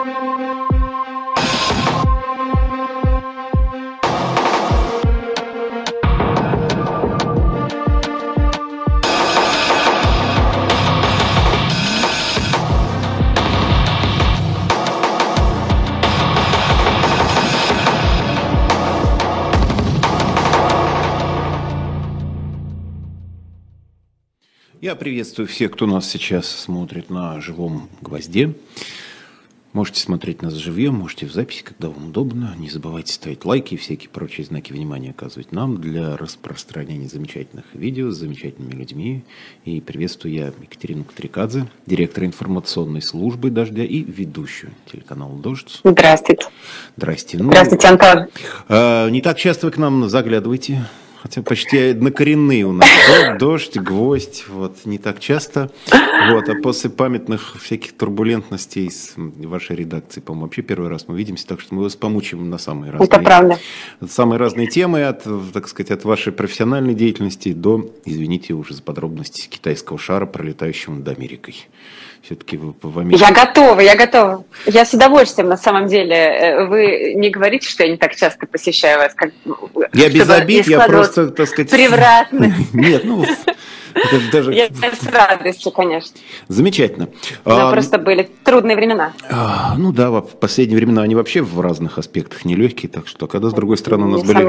Я приветствую всех, кто нас сейчас смотрит на живом гвозде. Можете смотреть нас живьем, можете в записи, когда вам удобно. Не забывайте ставить лайки и всякие прочие знаки внимания оказывать нам для распространения замечательных видео с замечательными людьми. И приветствую я Екатерину Катрикадзе, директора информационной службы «Дождя» и ведущую телеканала «Дождь». Здравствуйте. Здрасте. Здравствуйте, Антон. Не так часто вы к нам заглядываете. Хотя почти однокоренные у нас. Дождь, гвоздь, вот, не так часто. Вот, а после памятных всяких турбулентностей с вашей редакции, по-моему, вообще первый раз мы видимся, так что мы вас помучим на самые разные, это правда. Самые разные темы, от, так сказать, от вашей профессиональной деятельности до, извините уже за подробности, китайского шара, пролетающего над Америкой. Все-таки вы в Америке. Я готова. Я с удовольствием, на самом деле. Вы не говорите, что я не так часто посещаю вас. Как, я без обид, я просто, так сказать... Превратно. Нет, ну... Даже... Я с радостью, конечно. Замечательно. Но просто были трудные времена. Ну да, в последние времена они вообще в разных аспектах нелегкие, так что когда, с другой стороны,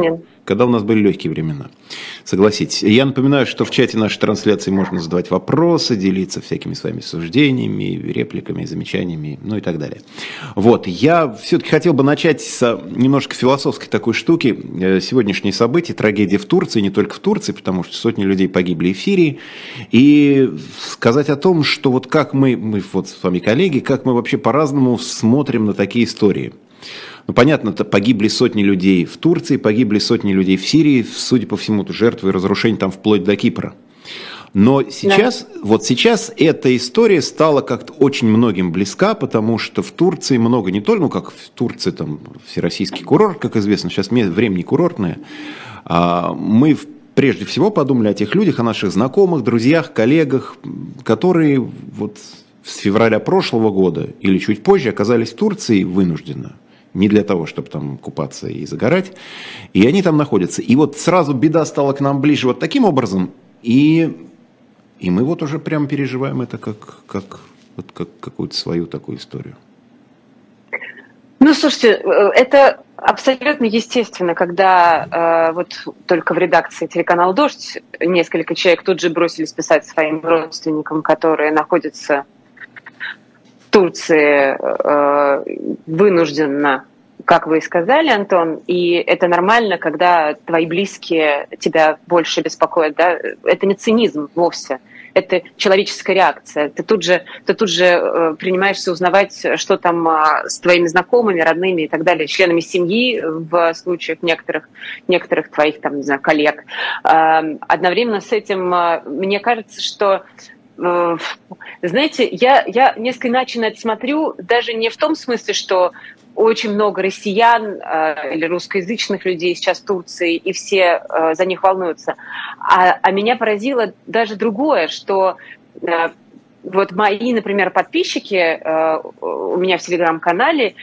у нас были легкие времена. Согласитесь. Я напоминаю, что в чате нашей трансляции можно задавать вопросы, делиться всякими своими суждениями, репликами, замечаниями, ну и так далее. Вот, я все-таки хотел бы начать с немножко философской такой штуки. Сегодняшние события, трагедия в Турции, не только в Турции, потому что сотни людей погибли в Сирии. И сказать о том, что вот как мы вот с вами коллеги, как мы вообще по-разному смотрим на такие истории. Ну, понятно, погибли сотни людей в Турции, погибли сотни людей в Сирии, судя по всему, жертвы и разрушений там вплоть до Кипра. Но сейчас, вот сейчас эта история стала как-то очень многим близка, потому что в Турции много не только, ну как в Турции там всероссийский курорт, как известно, сейчас время не курортное, мы прежде всего подумали о тех людях, о наших знакомых, друзьях, коллегах, которые вот с февраля прошлого года или чуть позже оказались в Турции вынужденно. Не для того, чтобы там купаться и загорать. И они там находятся. И вот сразу беда стала к нам ближе вот таким образом. И мы вот уже прям переживаем это как какую-то свою такую историю. Ну, слушайте, это абсолютно естественно, когда вот только в редакции телеканала «Дождь» несколько человек тут же бросились писать своим родственникам, которые находятся в Турции вынужденно, как вы и сказали, Антон, и это нормально, когда твои близкие тебя больше беспокоят, да? Это не цинизм вовсе. Это человеческая реакция. Ты тут же принимаешься узнавать, что там с твоими знакомыми, родными и так далее, членами семьи в случаях некоторых твоих там, не знаю, коллег. Одновременно с этим мне кажется, что знаете, я несколько иначе на это смотрю, даже не в том смысле, что очень много россиян или русскоязычных людей сейчас в Турции, и все за них волнуются. А меня поразило даже другое, что вот мои, например, подписчики у меня в Телеграм-канале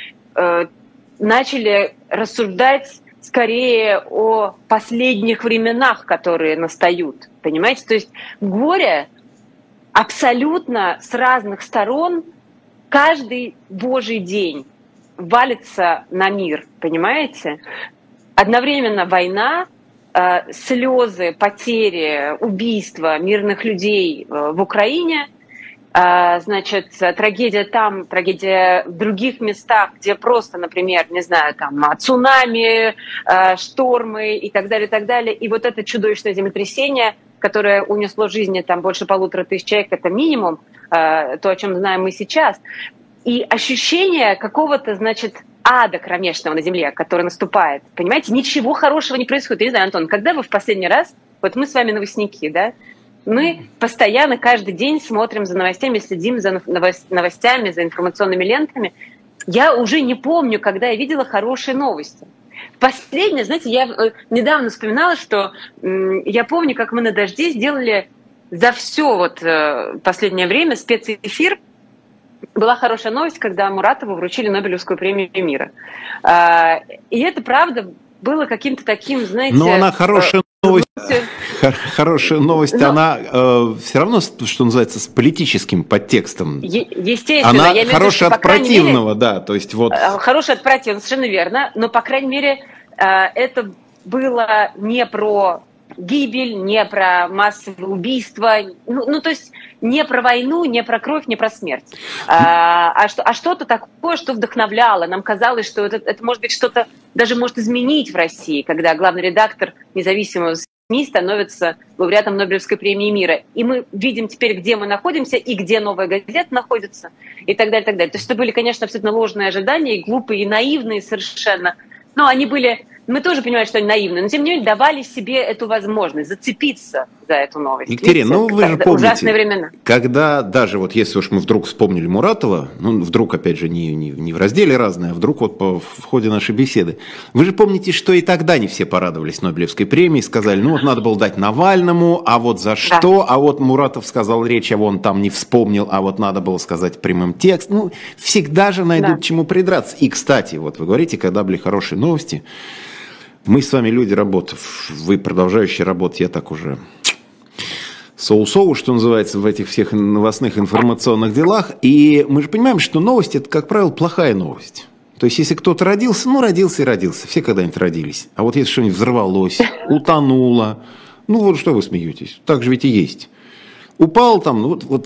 начали рассуждать скорее о последних временах, которые настают. Понимаете? То есть горе абсолютно с разных сторон каждый божий день валится на мир, понимаете? Одновременно война, слезы, потери, убийства мирных людей в Украине, значит, трагедия там, трагедия в других местах, где просто, например, не знаю, там цунами, штормы и так далее, и так далее. И вот это чудовищное землетрясение, которое унесло жизни там больше 1500 человек, это минимум, то, о чем знаем мы сейчас. И ощущение какого-то, значит, ада кромешного на земле, который наступает. Понимаете, ничего хорошего не происходит. Я не знаю, Антон, когда вы в последний раз, вот мы с вами новостники, да, мы постоянно каждый день смотрим за новостями, следим за новостями, за информационными лентами. Я уже не помню, когда я видела хорошие новости. Последнее, знаете, я недавно вспоминала, что я помню, как мы на «Дожде» сделали за все вот последнее время спецэфир была хорошая новость, когда Муратову вручили Нобелевскую премию мира. И это, правда, было каким-то таким, знаете... Но она хорошая новость. Хорошая новость, она все равно, что называется, с политическим подтекстом. Естественно. Она хорошая от противного, да. То есть вот... Хорошая от противного, совершенно верно. Но, по крайней мере, это было не про гибель, не про массовые убийства, то есть не про войну, не про кровь, не про смерть, а что-то такое, что вдохновляло. Нам казалось, что это может быть что-то, даже может изменить в России, когда главный редактор независимого СМИ становится лауреатом Нобелевской премии мира. И мы видим теперь, где мы находимся и где «Новая газета» находится, и так далее, и так далее. То есть это были, конечно, абсолютно ложные ожидания, и глупые, и наивные совершенно. Но они были... Мы тоже понимаем, что они наивны, но тем не менее давали себе эту возможность зацепиться за эту новость. Екатерина, вы же помните, ужасные времена. Когда даже вот если уж мы вдруг вспомнили Муратова, вдруг, опять же, не в разделе разное, а вдруг вот в ходе нашей беседы, вы же помните, что и тогда не все порадовались Нобелевской премией, сказали, надо было дать Навальному, а вот за что, а вот Муратов сказал речь, а он там не вспомнил, а вот надо было сказать прямым текстом. Всегда же найдут чему придраться. И, кстати, вот вы говорите, когда были хорошие новости, мы с вами люди работы, вы продолжающие работать, я так уже соу-соу, что называется, в этих всех новостных информационных делах, и мы же понимаем, что новость – это, как правило, плохая новость. То есть, если кто-то родился, родился и родился, все когда-нибудь родились. А вот если что-нибудь взорвалось, утонуло, вот что вы смеетесь, так же ведь и есть. Упал там,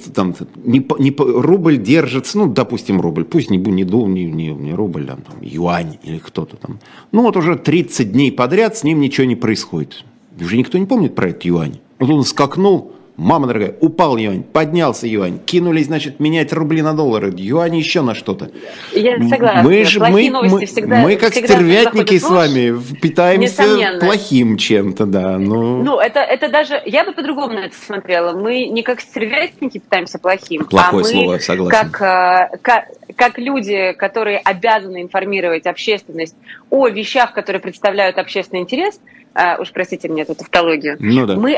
рубль держится, допустим, рубль, пусть не рубль, а там юань или кто-то там. Уже 30 дней подряд с ним ничего не происходит. Уже никто не помнит про этот юань. Вот он скакнул, мама дорогая, упал юань, поднялся юань, кинулись, менять рубли на доллары, юань еще на что-то. Я согласна. Мы как стервятники с вами питаемся плохим чем-то, да. Это даже, я бы по-другому на это смотрела. Мы не как стервятники питаемся плохим, плохое слово, согласен. Как люди, которые обязаны информировать общественность о вещах, которые представляют общественный интерес, уж простите мне эту тавтологию, мы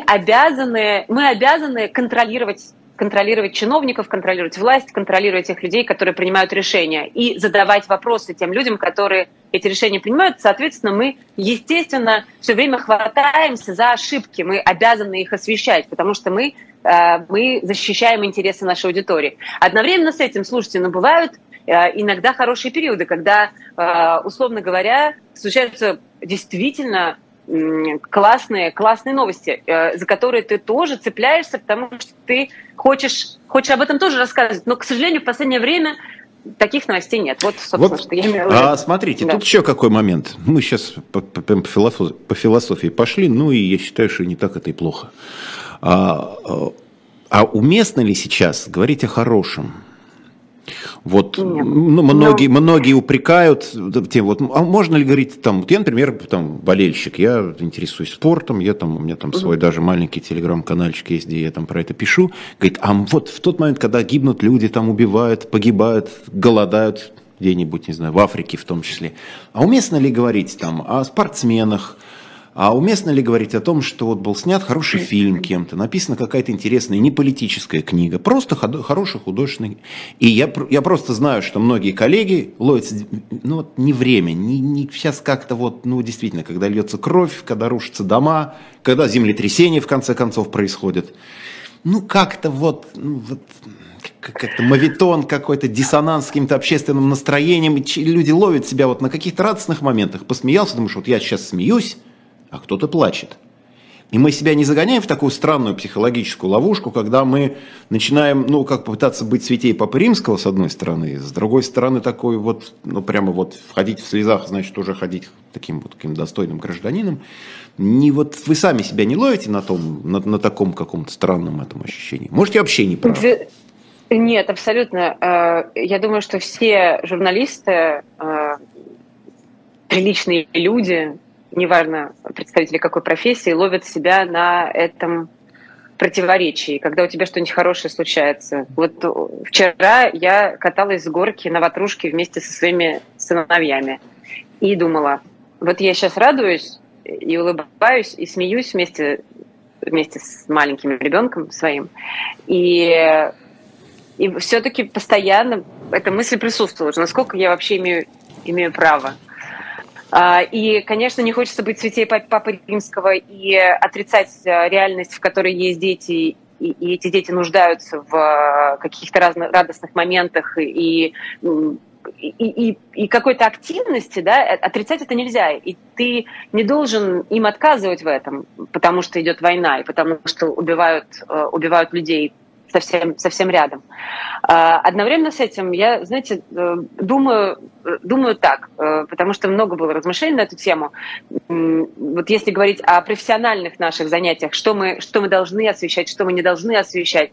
обязаны контролировать чиновников, контролировать власть, контролировать тех людей, которые принимают решения, и задавать вопросы тем людям, которые эти решения принимают. Соответственно, мы, естественно, все время хватаемся за ошибки, мы обязаны их освещать, потому что мы защищаем интересы нашей аудитории. Одновременно с этим, слушайте, бывают иногда хорошие периоды, когда, условно говоря, случаются действительно классные новости, за которые ты тоже цепляешься, потому что ты хочешь об этом тоже рассказывать. Но, к сожалению, в последнее время таких новостей нет. Вот, собственно, что я имею в виду. Смотрите, тут еще какой момент. Мы сейчас по философии пошли, и я считаю, что не так это и плохо. Уместно ли сейчас говорить о хорошем? Многие упрекают, можно ли говорить, я, например, болельщик, я интересуюсь спортом, у меня свой даже маленький телеграм-канальчик есть, где я про это пишу, говорит, в тот момент, когда гибнут люди, убивают, погибают, голодают где-нибудь, не знаю, в Африке в том числе, уместно ли говорить о спортсменах, уместно ли говорить о том, что был снят хороший фильм кем-то, написана какая-то интересная, не политическая книга, просто хороший художественный. И я просто знаю, что многие коллеги ловят, не время, не сейчас как-то действительно, когда льется кровь, когда рушатся дома, когда землетрясения в конце концов происходят. Как-то как-то моветон, какой-то диссонанс с каким-то общественным настроением, и люди ловят себя на каких-то радостных моментах. Посмеялся, думаешь, я сейчас смеюсь, а кто-то плачет. И мы себя не загоняем в такую странную психологическую ловушку, когда мы начинаем, попытаться быть святей Папы Римского, с одной стороны, с другой стороны, такой прямо входить в слезах, значит, уже ходить таким достойным гражданином. Вы сами себя не ловите на таком каком-то странном этом ощущении? Может, я вообще не прав? Нет, абсолютно. Я думаю, что все журналисты, приличные люди, неважно, представители какой профессии, ловят себя на этом противоречии, когда у тебя что-нибудь хорошее случается. Вчера я каталась с горки на ватрушке вместе со своими сыновьями и думала, я сейчас радуюсь и улыбаюсь, и смеюсь вместе с маленьким ребенком своим. И И все-таки постоянно эта мысль присутствовала, насколько я вообще имею право. И, конечно, не хочется быть святей Папы Римского и отрицать реальность, в которой есть дети, и эти дети нуждаются в каких-то радостных моментах и какой-то активности, да, отрицать это нельзя. И ты не должен им отказывать в этом, потому что идет война, и потому что убивают людей совсем рядом. Одновременно с этим я, знаете, думаю так, потому что много было размышлений на эту тему. Вот если говорить о профессиональных наших занятиях, что мы должны освещать, что мы не должны освещать,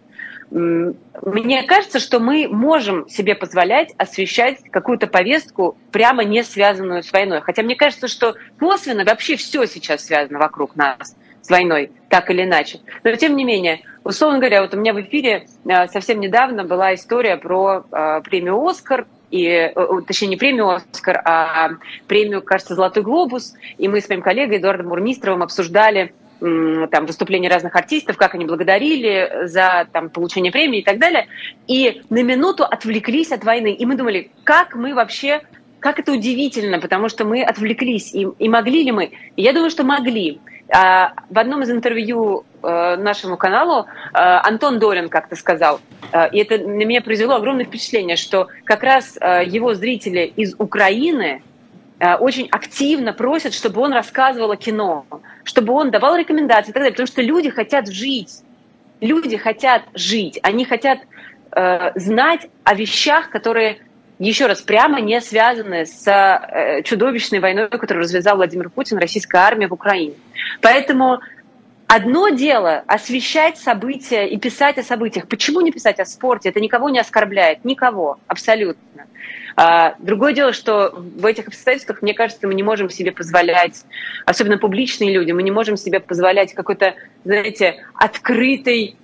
мне кажется, что мы можем себе позволять освещать какую-то повестку, прямо не связанную с войной. Хотя мне кажется, что косвенно вообще все сейчас связано вокруг нас с войной, так или иначе. Но тем не менее, условно говоря, вот у меня в эфире совсем недавно была история про премию «Оскар», точнее, не премию «Оскар», а премию, кажется, «Золотой глобус». И мы с моим коллегой Эдуардом Мурмистровым обсуждали там выступления разных артистов, как они благодарили за там получение премии и так далее. И на минуту отвлеклись от войны. И мы думали, как это удивительно, потому что мы отвлеклись. И могли ли мы? И я думаю, что могли. В одном из интервью нашему каналу Антон Долин как-то сказал, и это на меня произвело огромное впечатление, что как раз его зрители из Украины очень активно просят, чтобы он рассказывал о кино, чтобы он давал рекомендации и так далее, потому что люди хотят жить. Люди хотят жить. Они хотят знать о вещах, которые, еще раз, прямо не связаны с чудовищной войной, которую развязал Владимир Путин, российская армия в Украине. Поэтому одно дело освещать события и писать о событиях. Почему не писать о спорте? Это никого не оскорбляет. Никого. Абсолютно. Другое дело, что в этих обстоятельствах, мне кажется, мы не можем себе позволять, особенно публичные люди, мы не можем себе позволять какой-то, знаете, открытый,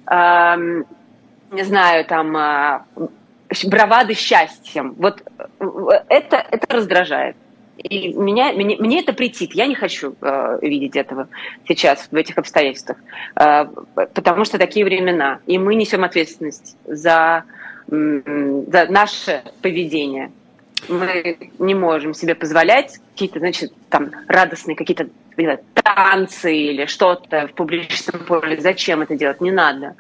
не знаю, там, бравады счастьем. Вот это раздражает. И мне это претит. Я не хочу видеть этого сейчас в этих обстоятельствах, потому что такие времена. И мы несем ответственность за наше поведение. Мы не можем себе позволять какие-то, значит, там радостные какие-то танцы или что-то в публичном поле. Зачем это делать? Не надо.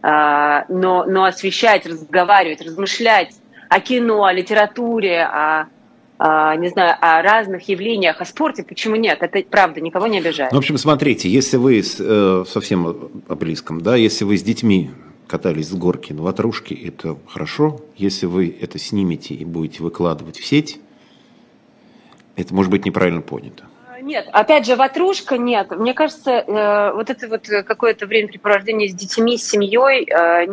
Но освещать, разговаривать, размышлять о кино, о литературе, не знаю, о разных явлениях, о спорте, почему нет? Это правда, никого не обижает. В общем, смотрите, если вы совсем о близком, да, если вы с детьми катались с горки на ватрушке, это хорошо. Если вы это снимете и будете выкладывать в сеть, это может быть неправильно понято. Нет, опять же, ватрушка нет. Мне кажется, вот это вот какое-то времяпрепровождение с детьми, с семьей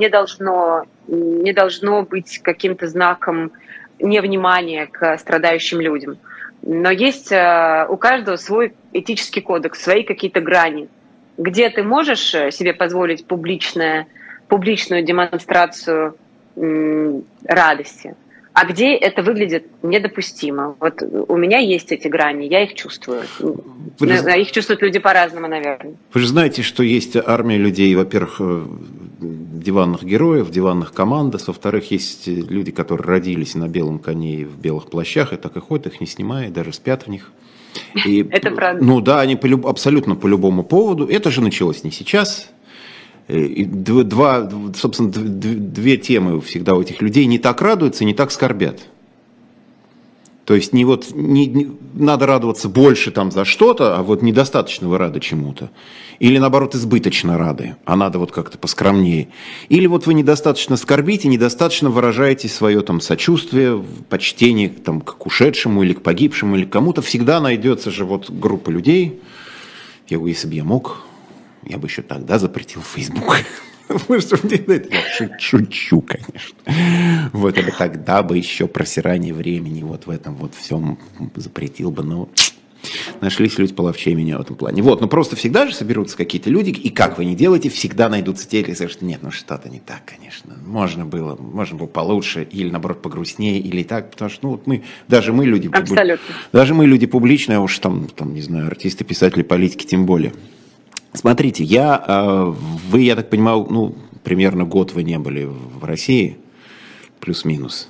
не должно быть каким-то знаком невнимания к страдающим людям. Но есть у каждого свой этический кодекс, свои какие-то грани, где ты можешь себе позволить публичную демонстрацию радости, а где это выглядит недопустимо. Вот у меня есть эти грани, я их чувствую. Их чувствуют люди по-разному, наверное. Вы же знаете, что есть армия людей, во-первых, диванных героев, диванных командос, во-вторых, есть люди, которые родились на белом коне и в белых плащах, и так и ходят, их не снимая, даже спят в них. И, это правда. Ну да, они абсолютно по любому поводу. Это же началось не сейчас. И две темы всегда у этих людей: не так радуются, не так скорбят. То есть не надо радоваться больше там за что-то, а вот недостаточно вы рады чему-то. Или наоборот избыточно рады, а надо вот как-то поскромнее. Или вот вы недостаточно скорбите, недостаточно выражаете свое там сочувствие, почтение там, к ушедшему или к погибшему, или к кому-то. Всегда найдется же вот группа людей. Если бы я мог, я бы еще тогда запретил Facebook. Я шучу, конечно. Вот это тогда бы еще просирание времени вот в этом вот всем запретил бы, но нашлись люди половчее меня в этом плане. Вот, но просто всегда же соберутся какие-то люди, и как вы ни делаете, всегда найдутся те, которые скажут: нет, ну что-то не так, конечно. Можно было получше, или наоборот погрустнее, или так, потому что, ну, вот даже мы люди публичные, а уж там, не знаю, артисты, писатели, политики тем более. Смотрите, я так понимаю, ну, примерно год вы не были в России. плюс-минус.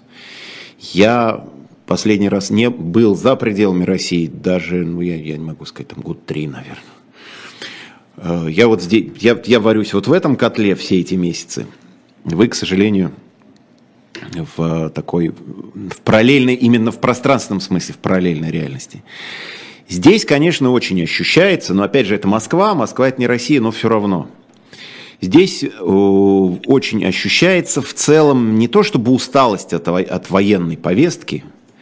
Я последний раз не был за пределами России, даже, я не могу сказать, там 3 года, наверное. Я вот здесь, я варюсь вот в этом котле все эти месяцы. Вы, к сожалению, в параллельной, именно в пространственном смысле, в параллельной реальности. Здесь, конечно, очень ощущается, но опять же, это Москва это не Россия, но все равно. Здесь очень ощущается в целом не то чтобы усталость от военной повестки,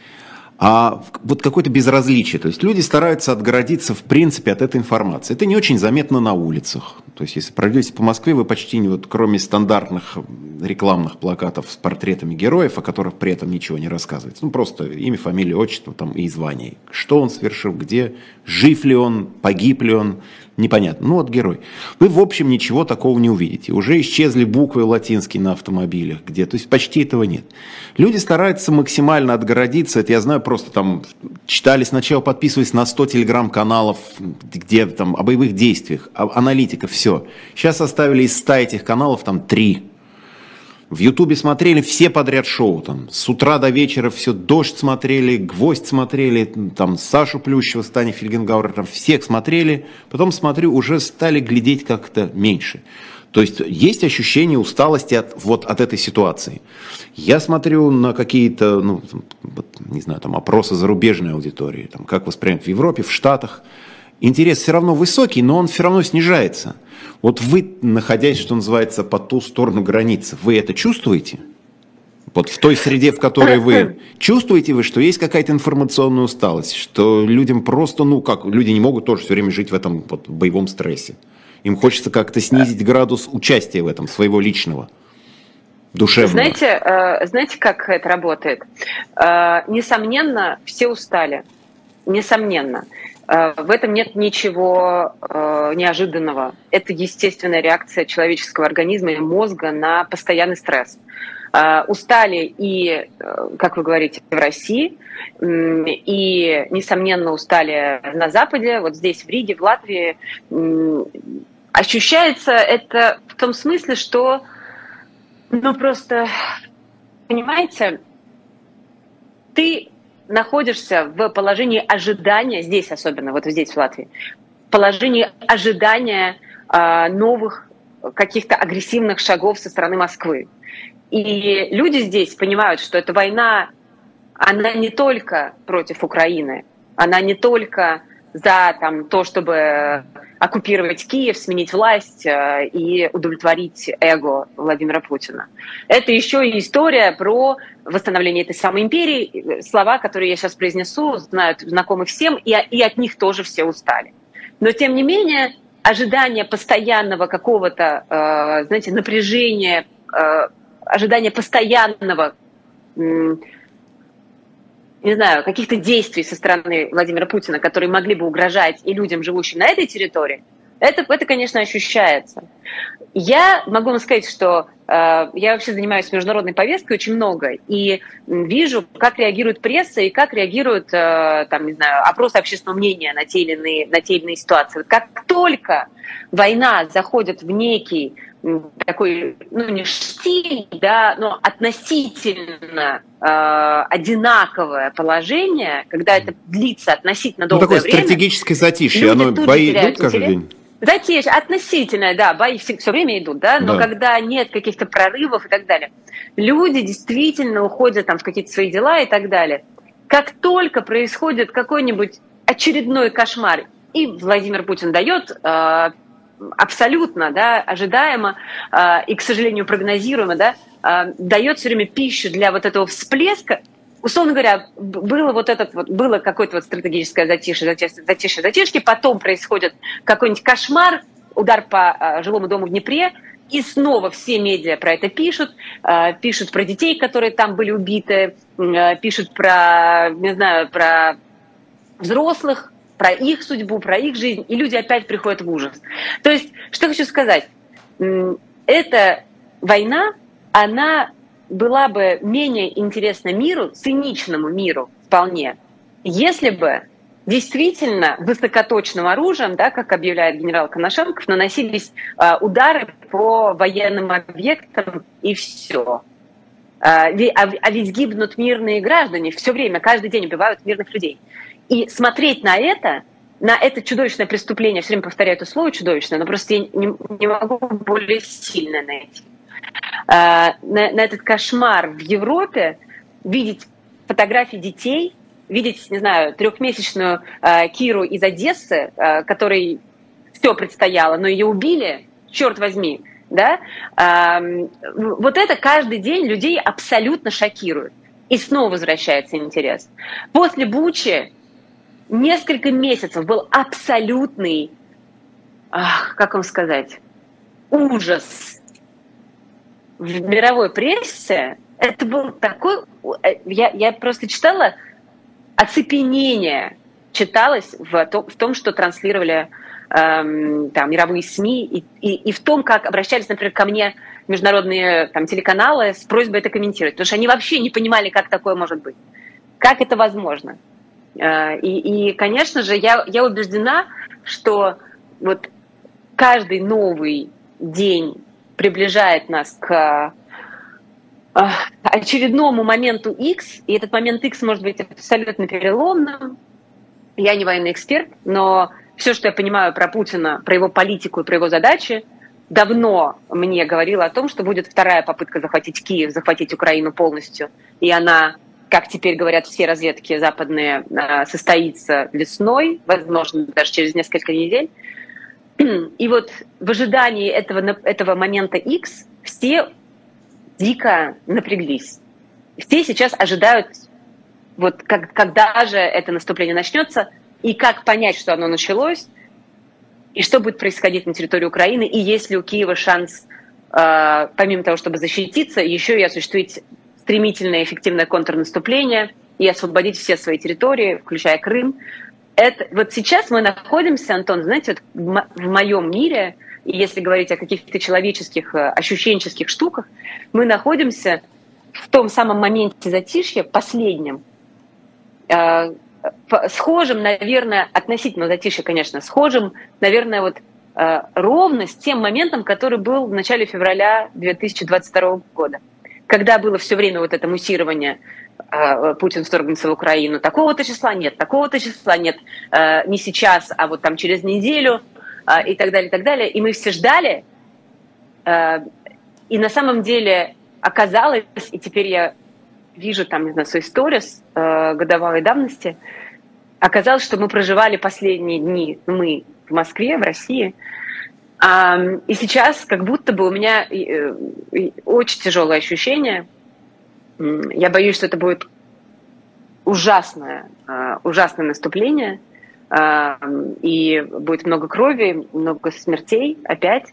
а вот какое-то безразличие. То есть люди стараются отгородиться, в принципе, от этой информации. Это не очень заметно на улицах. То есть если пройдете по Москве, вы почти, кроме стандартных рекламных плакатов с портретами героев, о которых при этом ничего не рассказывается. Просто имя, фамилия, отчество и звание. Что он совершил, где, жив ли он, погиб ли он, непонятно. Герой. Вы, в общем, ничего такого не увидите. Уже исчезли буквы латинские на автомобилях, то есть почти этого нет. Люди стараются максимально отгородиться. Это я знаю, просто читали сначала, подписывались на 100 телеграм-каналов, где о боевых действиях, аналитика, все. Сейчас оставили из 100 этих каналов 3. В Ютубе смотрели все подряд шоу. С утра до вечера все. «Дождь» смотрели, «Гвоздь» смотрели, Сашу Плющева, Стани Фельгенгауэр, всех смотрели. Потом, смотрю, уже стали глядеть как-то меньше. То есть есть ощущение усталости от этой ситуации. Я смотрю на какие-то, опросы зарубежной аудитории, как воспринимают в Европе, в Штатах. Интерес все равно высокий, но он все равно снижается. Вот вы, находясь, что называется, по ту сторону границы, вы это чувствуете? Вот в той среде, в которой вы, чувствуете вы, что есть какая-то информационная усталость, что людям просто, люди не могут тоже все время жить в этом боевом стрессе. Им хочется как-то снизить градус участия в этом, своего личного, душевного. Знаете, как это работает? Несомненно, все устали. Несомненно. В этом нет ничего неожиданного. Это естественная реакция человеческого организма и мозга на постоянный стресс. Устали и, как вы говорите, в России, и, несомненно, устали на Западе, вот здесь, в Риге, в Латвии. Ощущается это в том смысле, что, просто, понимаете, ты находишься в положении ожидания, здесь особенно, вот здесь, в Латвии, положении ожидания новых каких-то агрессивных шагов со стороны Москвы. И люди здесь понимают, что эта война, она не только против Украины, она не только за то, чтобы оккупировать Киев, сменить власть и удовлетворить эго Владимира Путина. Это еще и история про восстановление этой самой империи. Слова, которые я сейчас произнесу, знакомы всем, и от них тоже все устали. Но, тем не менее, ожидание постоянного какого-то, напряжения, ожидание постоянного, каких-то действий со стороны Владимира Путина, которые могли бы угрожать и людям, живущим на этой территории, это, конечно, ощущается. Я могу вам сказать, что я вообще занимаюсь международной повесткой очень много, и вижу, как реагирует пресса и как реагируют, опросы общественного мнения на те или иные ситуации. Как только война заходит в некий такой, не штиль, но относительно одинаковое положение, когда это длится относительно долгое время. Такое стратегическое затишье, бои идут каждый день? Затишье, относительно, да, бои все время идут, но когда нет каких-то прорывов и так далее, люди действительно уходят в какие-то свои дела и так далее. Как только происходит какой-нибудь очередной кошмар, и Владимир Путин дает абсолютно, ожидаемо и, к сожалению, прогнозируемо, дает все время пищу для вот этого всплеска. Условно говоря, было какое-то стратегическое затишье, потом происходит какой-нибудь кошмар, удар по жилому дому в Днепре, и снова все медиа про это пишут про детей, которые там были убиты, пишут про взрослых, про их судьбу, про их жизнь, и люди опять приходят в ужас. То есть, что хочу сказать, эта война, она была бы менее интересна миру, циничному миру вполне, если бы действительно высокоточным оружием, как объявляет генерал Коношенков, наносились удары по военным объектам, и все. А ведь гибнут мирные граждане все время, каждый день убивают мирных людей. И смотреть на это чудовищное преступление, все время повторяю это слово чудовищное, но просто я не могу более сильно найти. На этот кошмар в Европе, видеть фотографии детей, видеть, не знаю, 3-месячную Киру из Одессы, которой все предстояло, но ее убили, черт возьми, да? Вот это каждый день людей абсолютно шокирует. И снова возвращается интерес. После Бучи несколько месяцев был абсолютный, как вам сказать, ужас в мировой прессе. Это был такой... Я просто читала, оцепенение читалось в том, что транслировали там мировые СМИ, и в том, как обращались, например, ко мне международные там телеканалы с просьбой это комментировать, потому что они вообще не понимали, как такое может быть, как это возможно. И конечно же, я убеждена, что вот каждый новый день приближает нас к очередному моменту X, и этот момент X может быть абсолютно переломным. Я не военный эксперт, но все, что я понимаю про Путина, про его политику и про его задачи, давно мне говорило о том, что будет вторая попытка захватить Киев, захватить Украину полностью. И она, как теперь говорят все разведки западные, состоится весной, возможно, даже через несколько недель. И вот в ожидании этого момента X все дико напряглись. Все сейчас ожидают, вот когда же это наступление начнется, и как понять, что оно началось, и что будет происходить на территории Украины, и есть ли у Киева шанс, помимо того, чтобы защититься, еще и осуществить стремительное и эффективное контрнаступление и освободить все свои территории, включая Крым. Вот сейчас мы находимся, Антон, знаете, вот в моем мире, и если говорить о каких-то человеческих, ощущенческих штуках, мы находимся в том самом моменте затишья, последнем, схожим, наверное, относительно затишья, конечно, схожим, наверное, вот ровно с тем моментом, который был в начале февраля 2022 года, когда было все время вот это муссирование Путин вторгнется в Украину, такого-то числа нет, не сейчас, а вот там через неделю, и так далее, и так далее. И мы все ждали, и на самом деле оказалось, и теперь я вижу там, не знаю, свои сторис годовалой давности, оказалось, что мы проживали последние дни, мы в Москве, в России, и сейчас как будто бы у меня очень тяжелое ощущение. Я боюсь, что это будет ужасное наступление, и будет много крови, много смертей опять.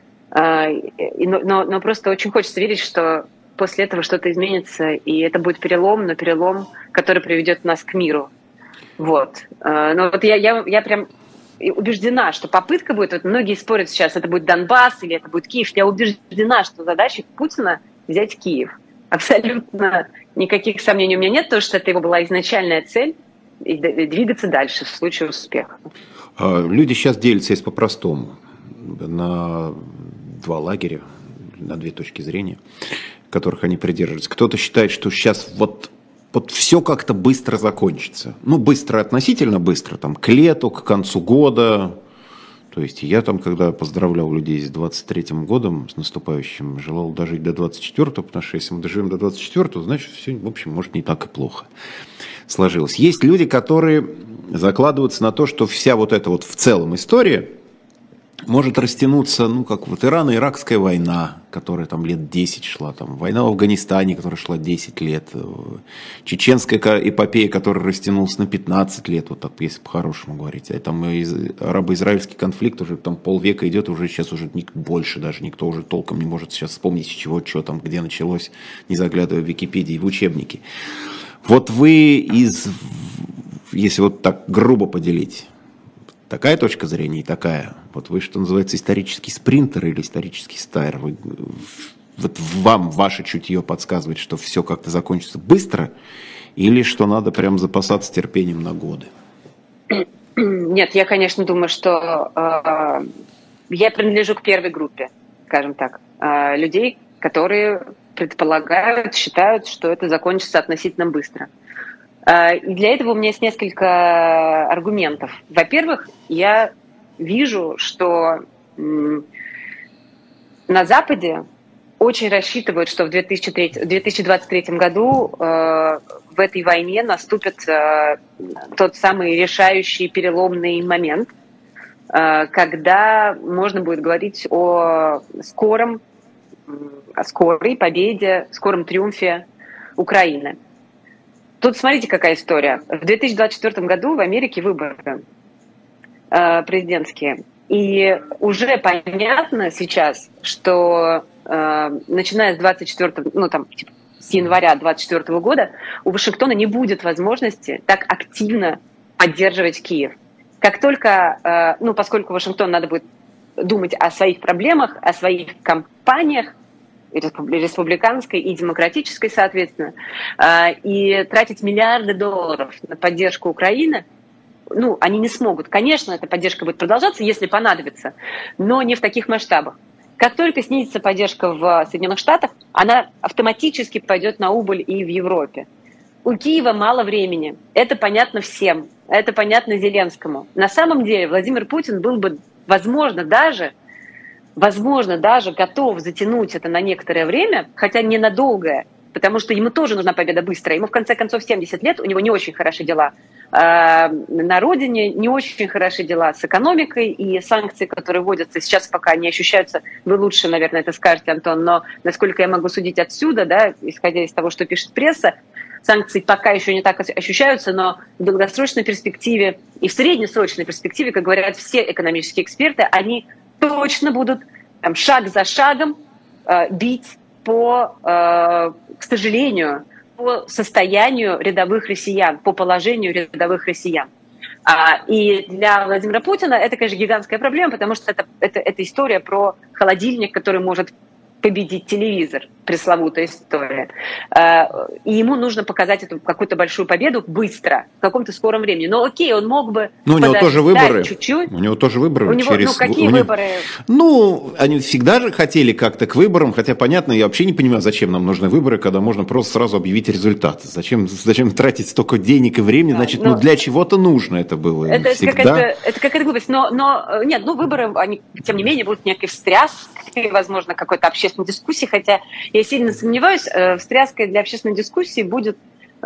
Но просто очень хочется верить, что после этого что-то изменится, и это будет перелом, но перелом, который приведет нас к миру. Вот. Но вот я прям убеждена, что попытка будет, вот многие спорят сейчас, это будет Донбасс или это будет Киев, я убеждена, что задача Путина взять Киев. Абсолютно никаких сомнений у меня нет, потому что это его была изначальная цель, и двигаться дальше в случае успеха. Люди сейчас делятся есть по-простому на два лагеря, на две точки зрения, которых они придерживаются. Кто-то считает, что сейчас вот все как-то быстро закончится. Ну, быстро, относительно быстро, там, к лету, к концу года. То есть я там, когда поздравлял людей с 23-м годом, с наступающим, желал дожить до 24-го, потому что если мы доживем до 24-го, значит, все, в общем, может, не так и плохо сложилось. Есть люди, которые закладываются на то, что вся вот эта вот в целом история может растянуться, ну, как вот Ирано-Иракская война, которая там лет 10 шла, там, война в Афганистане, которая шла 10 лет, чеченская эпопея, которая растянулась на 15 лет, вот так, если по-хорошему говорить, а там арабо-израильский конфликт уже там полвека идет, уже сейчас уже больше даже, никто уже толком не может сейчас вспомнить, с чего, что там, где началось, не заглядывая в Википедию, в учебники. Вот вы если вот так грубо поделить, такая точка зрения и такая. Вот вы, что называется, исторический спринтер или исторический стайер. Вот вам ваше чутье подсказывает, что все как-то закончится быстро, или что надо прям запасаться терпением на годы? Нет, я, конечно, думаю, что я принадлежу к первой группе, скажем так, людей, которые предполагают, считают, что это закончится относительно быстро. И для этого у меня есть несколько аргументов. Во-первых, я вижу, что на Западе очень рассчитывают, что в 2023 году в этой войне наступит тот самый решающий переломный момент, когда можно будет говорить о скорой победе, скором триумфе Украины. Тут смотрите, какая история. В 2024 году в Америке выборы президентские. И уже понятно сейчас, что начиная с с января 2024 года у Вашингтона не будет возможности так активно поддерживать Киев. Как только, поскольку Вашингтону надо будет думать о своих проблемах, о своих кампаниях, республиканской и демократической, соответственно, и тратить миллиарды долларов на поддержку Украины, они не смогут. Конечно, эта поддержка будет продолжаться, если понадобится, но не в таких масштабах. Как только снизится поддержка в Соединенных Штатах, она автоматически пойдет на убыль и в Европе. У Киева мало времени. Это понятно всем. Это понятно Зеленскому. На самом деле Владимир Путин был бы, возможно, даже готов затянуть это на некоторое время, хотя ненадолгое, потому что ему тоже нужна победа быстрая. Ему, в конце концов, 70 лет, у него не очень хорошие дела на родине, не очень хорошие дела с экономикой, и санкции, которые вводятся, сейчас пока не ощущаются. Вы лучше, наверное, это скажете, Антон, но насколько я могу судить отсюда, исходя из того, что пишет пресса, санкции пока еще не так ощущаются, но в долгосрочной перспективе и в среднесрочной перспективе, как говорят все экономические эксперты, они точно будут шаг за шагом бить к сожалению, по состоянию рядовых россиян, по положению рядовых россиян. И для Владимира Путина это, конечно, гигантская проблема, потому что это история про холодильник, который может победить телевизор, пресловутая история. И ему нужно показать эту какую-то большую победу быстро, в каком-то скором времени. Но окей, он мог бы... у него тоже выборы. Чуть-чуть. У него тоже выборы. Какие выборы? Они всегда же хотели как-то к выборам, хотя, понятно, я вообще не понимаю, зачем нам нужны выборы, когда можно просто сразу объявить результат. Зачем тратить столько денег и времени? Для чего-то нужно это было. Это какая-то глупость. Но выборы, они, тем не менее, будут некой встряской, возможно, какой-то общественной дискуссии, хотя я сильно сомневаюсь, встряской для общественной дискуссии будет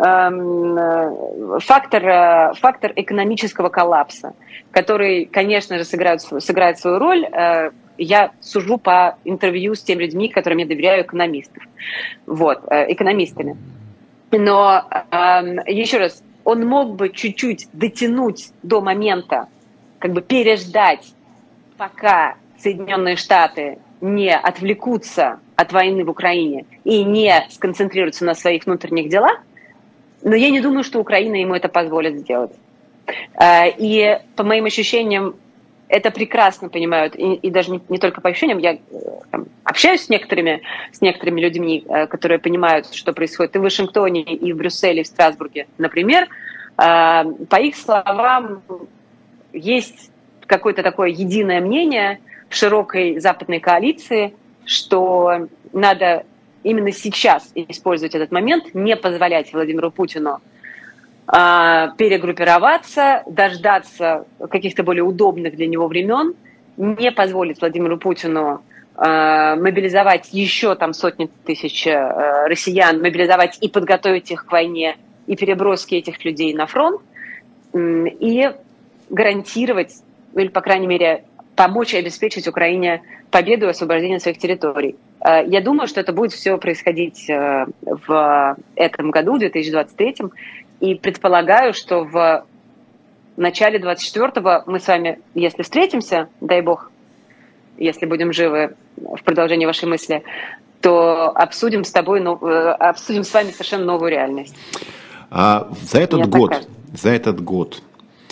фактор экономического коллапса, который, конечно же, сыграет свою роль. Я сужу по интервью с теми людьми, которым я доверяю, экономистами. Но, еще раз, он мог бы чуть-чуть дотянуть до момента, переждать, пока Соединенные Штаты не отвлекутся от войны в Украине и не сконцентрируются на своих внутренних делах, но я не думаю, что Украина ему это позволит сделать. И по моим ощущениям, это прекрасно понимают, и даже не только по ощущениям, я общаюсь с некоторыми людьми, которые понимают, что происходит и в Вашингтоне, и в Брюсселе, и в Страсбурге, например. По их словам, есть какое-то такое единое мнение в широкой западной коалиции, что надо именно сейчас использовать этот момент, не позволять Владимиру Путину перегруппироваться, дождаться каких-то более удобных для него времен, не позволить Владимиру Путину мобилизовать еще сотни тысяч россиян, мобилизовать и подготовить их к войне, и переброски этих людей на фронт, и гарантировать, или, по крайней мере, помочь и обеспечить Украине победу и освобождение своих территорий. Я думаю, что это будет все происходить в этом году, 2023, и предполагаю, что в начале 2024 мы с вами, если встретимся, дай бог, если будем живы в продолжении вашей мысли, то обсудим с вами совершенно новую реальность. За этот год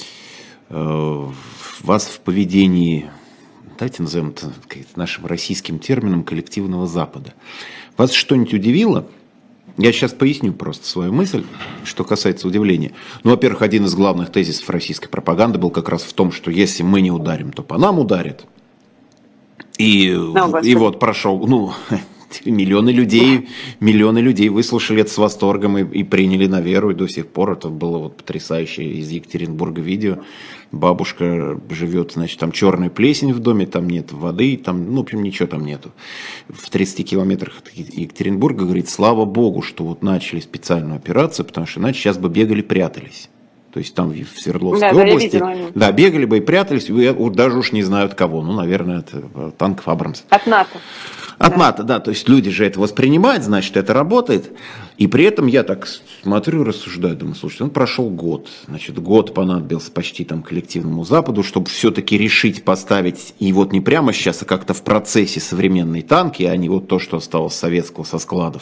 вас в поведении, давайте назовем это нашим российским термином, коллективного Запада, вас что-нибудь удивило? Я сейчас поясню просто свою мысль, что касается удивления. Во-первых, один из главных тезисов российской пропаганды был как раз в том, что если мы не ударим, то по нам ударят. И вот прошел, Миллионы людей выслушали это с восторгом и приняли на веру, и до сих пор это было вот потрясающее из Екатеринбурга видео. Бабушка живет, значит, там черная плесень в доме, там нет воды, там, в общем, ничего там нету. В 30 километрах от Екатеринбурга, говорит, слава богу, что вот начали специальную операцию, потому что иначе сейчас бы бегали, прятались. То есть там в Свердловской области. Да, бегали бы и прятались, даже уж не знаю от кого. Наверное, от танков Абрамс. От НАТО. От НАТО, да. То есть люди же это воспринимают, значит, это работает. И при этом я так смотрю, рассуждаю, думаю, слушайте, прошел год. Значит, год понадобился почти там коллективному Западу, чтобы все-таки решить поставить, и вот не прямо сейчас, а как-то в процессе современные танки, а не вот то, что осталось советского со складов.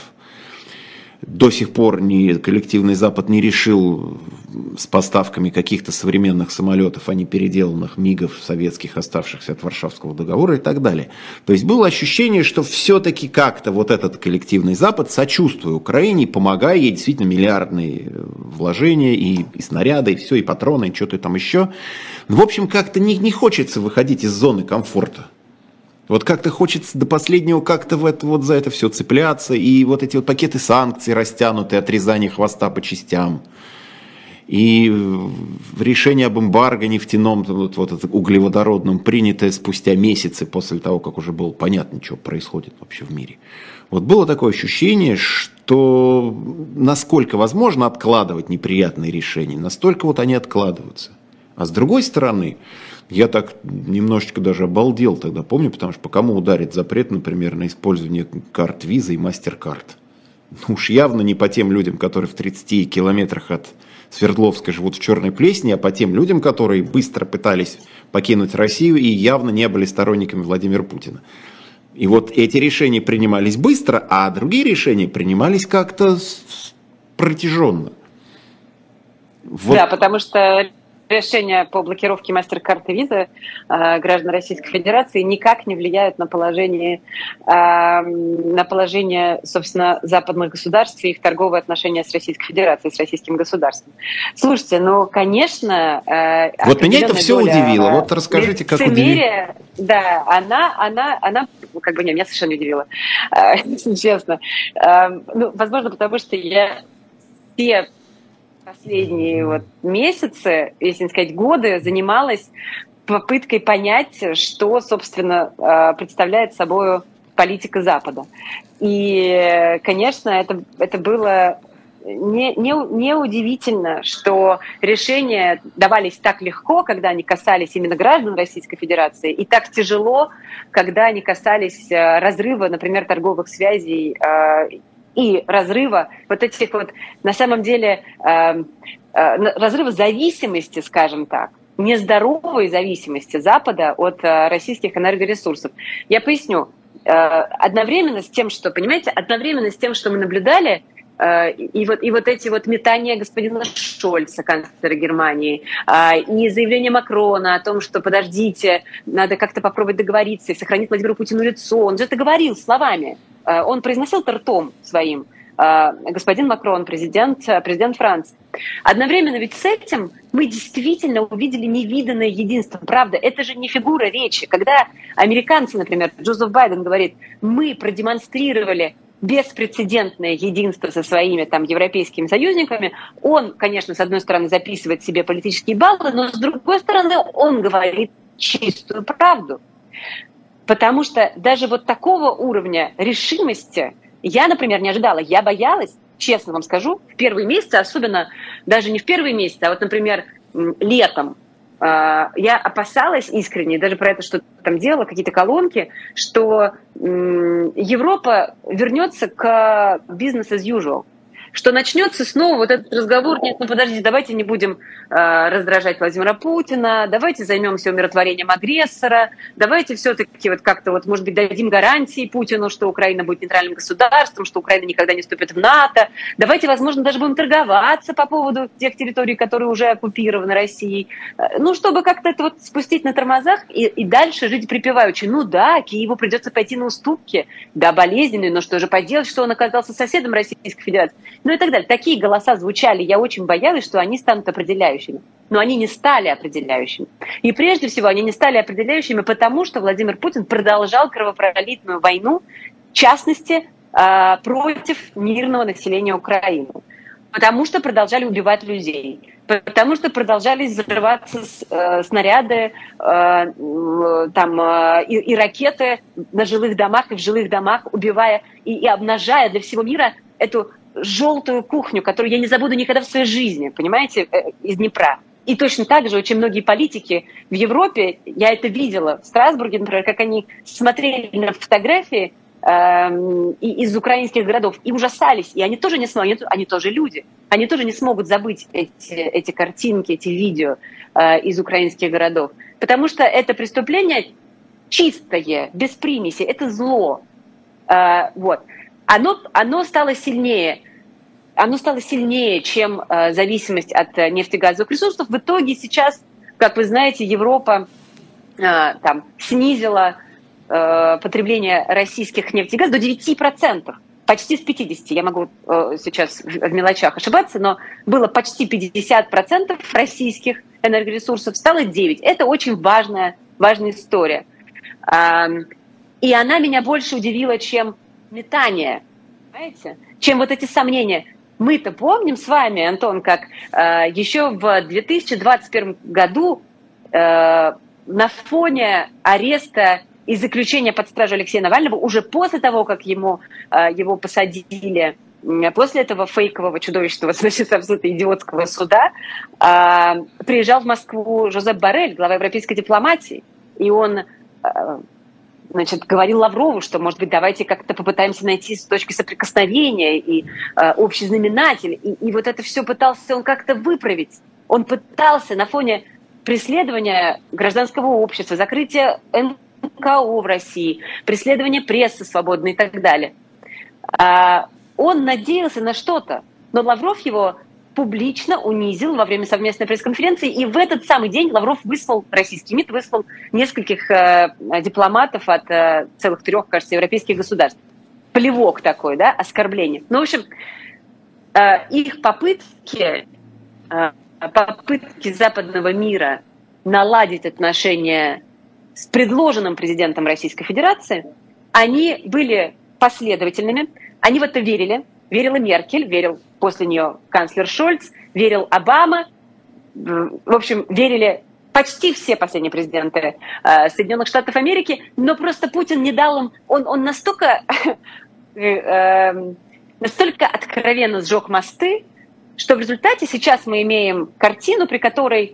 До сих пор коллективный Запад не решил с поставками каких-то современных самолетов, а не переделанных МиГов советских, оставшихся от Варшавского договора и так далее. То есть было ощущение, что все-таки как-то вот этот коллективный Запад, сочувствуя Украине, помогая ей, действительно миллиардные вложения, и снаряды, и все, и патроны, и что-то там еще. В общем, как-то не хочется выходить из зоны комфорта. Вот как-то хочется до последнего как-то вот за это все цепляться. И вот эти вот пакеты санкций растянутые, отрезание хвоста по частям. И решение об эмбарго нефтяном, вот углеводородном, принятое спустя месяцы после того, как уже было понятно, что происходит вообще в мире. Вот было такое ощущение, что насколько возможно откладывать неприятные решения, настолько вот они откладываются. А с другой стороны, я так немножечко даже обалдел тогда, помню, потому что по кому ударит запрет, например, на использование карт Visa и MasterCard. Уж явно не по тем людям, которые в 30 километрах от Свердловска живут в Черной Плесни, а по тем людям, которые быстро пытались покинуть Россию и явно не были сторонниками Владимира Путина. И вот эти решения принимались быстро, а другие решения принимались как-то протяженно. Вот. Да, потому что решения по блокировке MasterCard и Visa граждан Российской Федерации никак не влияют на положение, собственно, западных государств и их торговые отношения с Российской Федерацией, с российским государством. Слушайте, конечно... Вот меня это все удивило. Вот расскажите, как удивило. Да, она как бы, меня совершенно не удивила, честно. Возможно, потому что я все последние месяцы, если не сказать годы, занималась попыткой понять, что, собственно, представляет собой политика Запада. И, конечно, это было неудивительно, что решения давались так легко, когда они касались именно граждан Российской Федерации, и так тяжело, когда они касались разрыва, например, торговых связей и разрыва вот этих вот, на самом деле, разрыва зависимости, скажем так, нездоровой зависимости Запада от российских энергоресурсов. Я поясню. Одновременно с тем, что, понимаете, мы наблюдали, и вот эти вот метания господина Шольца, канцлера Германии, и заявление Макрона о том, что подождите, надо как-то попробовать договориться и сохранить Владимиру Путину лицо. Он же это говорил словами. Он произносил это ртом своим. Господин Макрон, президент Франции. Одновременно ведь с этим мы действительно увидели невиданное единство. Правда, это же не фигура речи. Когда американцы, например, Джозеф Байден говорит, мы продемонстрировали беспрецедентное единство со своими там европейскими союзниками, он, конечно, с одной стороны записывает себе политические баллы, но с другой стороны он говорит чистую правду. Потому что даже вот такого уровня решимости я, например, не ожидала. Я боялась, честно вам скажу, в первые месяцы, особенно даже не в первые месяцы, а вот, например, летом, я опасалась искренне, даже про это что-то там делала, какие-то колонки, что Европа вернется к business as usual, что начнется снова вот этот разговор, нет, подождите, давайте не будем раздражать Владимира Путина, давайте займемся умиротворением агрессора, давайте все-таки вот как-то вот, может быть, дадим гарантии Путину, что Украина будет нейтральным государством, что Украина никогда не вступит в НАТО, давайте, возможно, даже будем торговаться по поводу тех территорий, которые уже оккупированы Россией, чтобы как-то это вот спустить на тормозах и дальше жить припеваючи. Да, Киеву придется пойти на уступки, да, болезненные, но что же поделать, что он оказался соседом Российской Федерации. И так далее. Такие голоса звучали. Я очень боялась, что они станут определяющими. Но они не стали определяющими. И прежде всего они не стали определяющими, потому что Владимир Путин продолжал кровопролитную войну, частности, против мирного населения Украины. Потому что продолжали убивать людей, потому что продолжали взрываться снаряды и ракеты на жилых домах и в жилых домах, убивая и обнажая для всего мира эту желтую кухню, которую я не забуду никогда в своей жизни, понимаете, из Днепра. И точно так же очень многие политики в Европе, я это видела в Страсбурге, например, как они смотрели на фотографии из украинских городов и ужасались. И они тоже не смогут, они тоже люди. Они тоже не смогут забыть эти картинки, эти видео из украинских городов. Потому что это преступление чистое, без примеси, это зло. Вот. Оно стало сильнее. Оно стало сильнее, чем зависимость от нефтегазовых ресурсов. В итоге сейчас, как вы знаете, Европа снизила потребление российских нефтегазов до 9%, почти с 50%. Я могу сейчас в мелочах ошибаться, но было почти 50% российских энергоресурсов, стало 9%. Это очень важная история. И она меня больше удивила, чем метание, понимаете? Чем вот эти сомнения. Мы-то помним с вами, Антон, как еще в 2021 году на фоне ареста и заключения под стражу Алексея Навального, уже после того, как его посадили, после этого фейкового чудовищного, значит, абсолютно идиотского суда, приезжал в Москву Жозеп Боррель, глава европейской дипломатии, и он говорил Лаврову, что, может быть, давайте как-то попытаемся найти точки соприкосновения и общий знаменатель. И вот это все пытался он как-то выправить. Он пытался на фоне преследования гражданского общества, закрытия НКО в России, преследования прессы свободной и так далее. Он надеялся на что-то, но Лавров его публично унизил во время совместной пресс-конференции, и в этот самый день Лавров российский МИД выслал нескольких дипломатов от целых 3, кажется, европейских государств. Плевок такой, да, оскорбление. Ну, в общем, их попытки западного мира наладить отношения с предложенным президентом Российской Федерации, они были последовательными, они в это верила Меркель, верил после нее канцлер Шольц, верил Обама, в общем, верили почти все последние президенты Соединенных Штатов Америки, но просто Путин не дал им, он настолько откровенно сжег мосты, что в результате сейчас мы имеем картину, при которой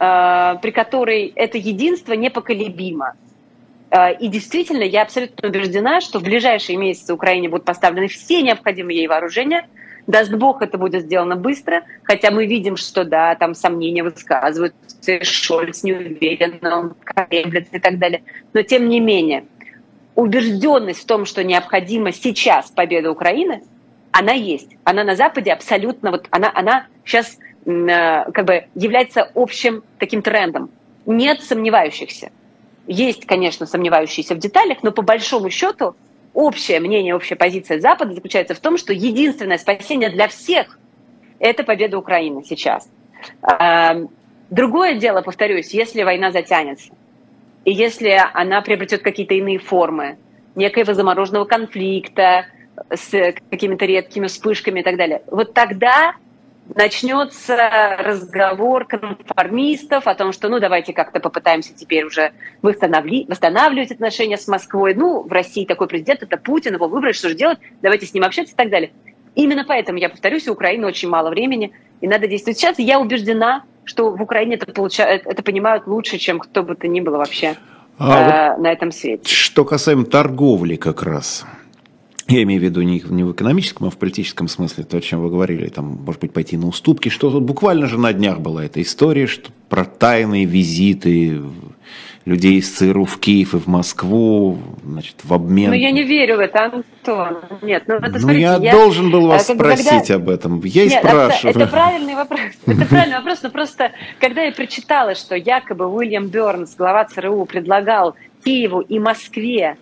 это единство непоколебимо. И действительно, я абсолютно убеждена, что в ближайшие месяцы Украине будут поставлены все необходимые ей вооружения. Даст Бог, это будет сделано быстро, хотя мы видим, что да, там сомнения высказываются, Шольц не уверен, он колеблется и так далее. Но тем не менее, убежденность в том, что необходима сейчас победа Украины, она есть. Она на Западе абсолютно, она сейчас является общим таким трендом. Нет сомневающихся. Есть, конечно, сомневающиеся в деталях, но по большому счету общее мнение, общая позиция Запада заключается в том, что единственное спасение для всех – это победа Украины сейчас. Другое дело, повторюсь, если война затянется, и если она приобретет какие-то иные формы, некоего замороженного конфликта с какими-то редкими вспышками и так далее, вот тогда начнется разговор конформистов о том, что давайте как-то попытаемся теперь уже восстанавливать отношения с Москвой. В России такой президент, это Путин, его выбрать, что же делать, давайте с ним общаться и так далее. Именно поэтому, я повторюсь, у Украины очень мало времени, и надо действовать сейчас. И я убеждена, что в Украине это понимают лучше, чем кто бы то ни было вообще на этом свете. Что касаемо торговли как раз. Я имею в виду не в экономическом, а в политическом смысле, то, о чем вы говорили, там, может быть, пойти на уступки, что тут буквально же на днях была эта история, что про тайные визиты людей из ЦРУ в Киев и в Москву, значит, в обмен... я не верю в это, Антон. Нет, это, смотрите, я должен был вас спросить об этом. Я и спрашиваю. Это правильный вопрос. Это правильный вопрос, но просто, когда я прочитала, что якобы Уильям Бёрнс, глава ЦРУ, предлагал Киеву и Москве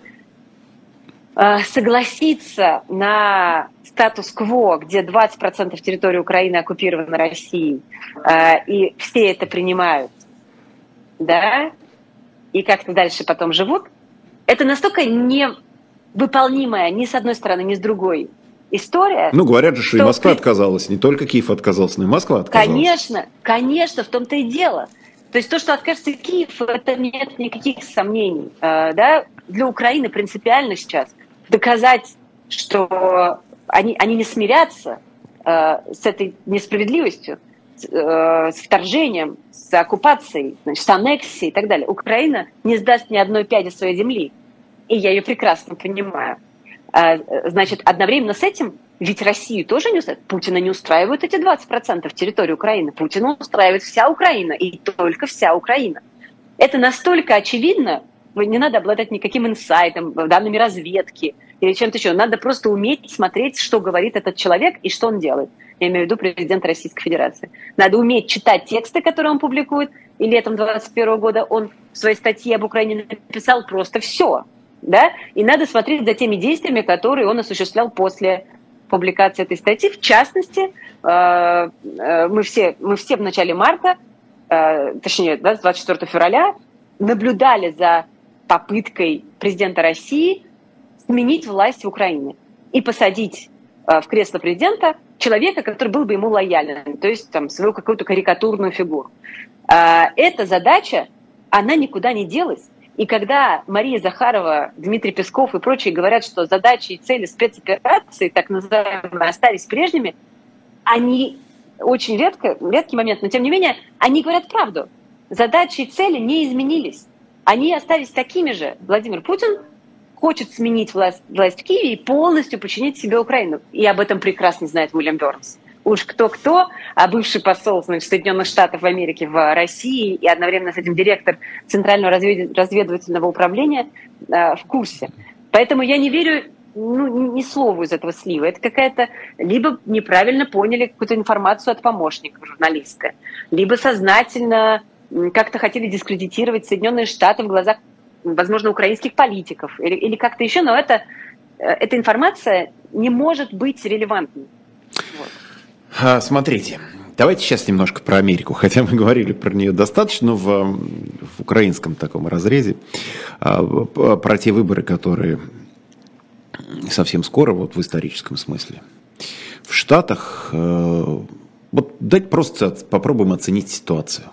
согласиться на статус-кво, где 20% территории Украины оккупированы Россией, и все это принимают, да, и как-то дальше потом живут, это настолько выполнимая ни с одной стороны, ни с другой история. Ну, говорят же, что и Москва отказалась, не только Киев отказался, но и Москва отказалась. Конечно, в том-то и дело. То есть то, что откажется Киев, это нет никаких сомнений. Да? Для Украины принципиально сейчас доказать, что они не смирятся с этой несправедливостью, с вторжением, с оккупацией, значит, с аннексией и так далее. Украина не сдаст ни одной пяди своей земли. И я ее прекрасно понимаю. Значит, одновременно с этим, ведь Россию тоже не устраивает. Путина не устраивают эти 20% территории Украины. Путина устраивает вся Украина, и только вся Украина. Это настолько очевидно, не надо обладать никаким инсайтом, данными разведки или чем-то еще. Надо просто уметь смотреть, что говорит этот человек и что он делает. Я имею в виду президента Российской Федерации. Надо уметь читать тексты, которые он публикует. И летом 2021 года он в своей статье об Украине написал просто все. Да? И надо смотреть за теми действиями, которые он осуществлял после публикации этой статьи. В частности, мы все в начале марта, точнее, да, 24 февраля, наблюдали за попыткой президента России сменить власть в Украине и посадить в кресло президента человека, который был бы ему лоялен, то есть там, свою какую-то карикатурную фигуру. Эта задача, она никуда не делась. И когда Мария Захарова, Дмитрий Песков и прочие говорят, что задачи и цели спецоперации, так называемые, остались прежними, они очень редкий момент, но тем не менее, они говорят правду. Задачи и цели не изменились. Они остались такими же. Владимир Путин хочет сменить власть в Киеве и полностью подчинить себе Украину. И об этом прекрасно знает Уильям Бернс. Уж кто-кто, а бывший посол, значит, Соединенных Штатов Америки в России и одновременно с этим директор Центрального разведывательного управления в курсе. Поэтому я не верю ни слову из этого слива. Это какая-то... Либо неправильно поняли какую-то информацию от помощников журналиста, либо сознательно как-то хотели дискредитировать Соединенные Штаты в глазах, возможно, украинских политиков или как-то еще, но эта информация не может быть релевантной. Вот. Смотрите, давайте сейчас немножко про Америку, хотя мы говорили про нее достаточно в украинском таком разрезе, про те выборы, которые совсем скоро, вот в историческом смысле. В Штатах, вот давайте просто попробуем оценить ситуацию.